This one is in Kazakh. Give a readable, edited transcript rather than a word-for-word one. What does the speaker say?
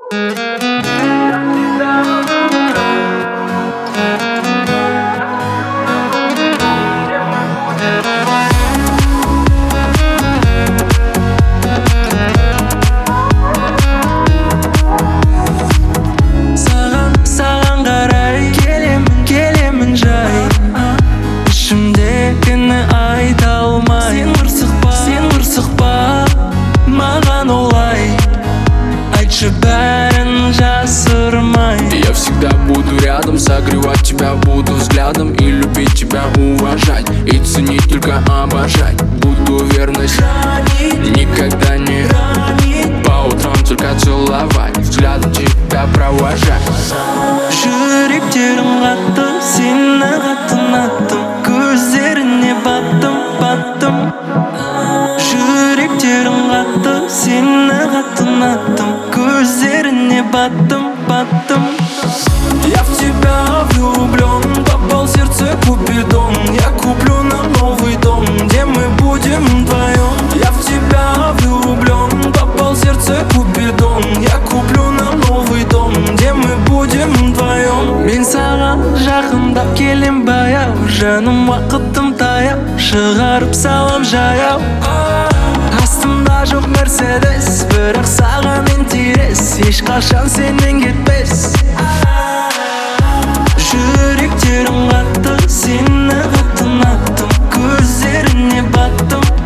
Саған қарай келемін жай, ішімдегіні айта алмай. Сен ұрсықпа маған олай, айтшы бәрін жасырмай. Я всегда буду рядом, согревать тебя буду взглядом и любить тебя, уважать и ценить, только обожать. Буду верность никогда не ранить, по утрам только целовать, взглядом тебя провожать. Жүректерім қатты, сені қатты ұнаттым, көздеріне баттым. Жүректерім қатты, сені қатты ұнаттым, көздеріне баттым. Я в тебя влюблен, попал в сердце Купидон. Я куплю нам новый дом, где мы будем вдвоем. Я в тебя влюблен, попал в сердце Купидон. Я куплю нам новый дом, где мы будем вдвоем. Мен саған жақындап келем баяу, жаным уақытым таяу, шығарып салам жаяу. Астымда жоқ Мерседес, бірақ саған интерес, ешқашан сенен кетпес. Жүректерім қатты, сені қатты ұнаттым, көздеріне баттым.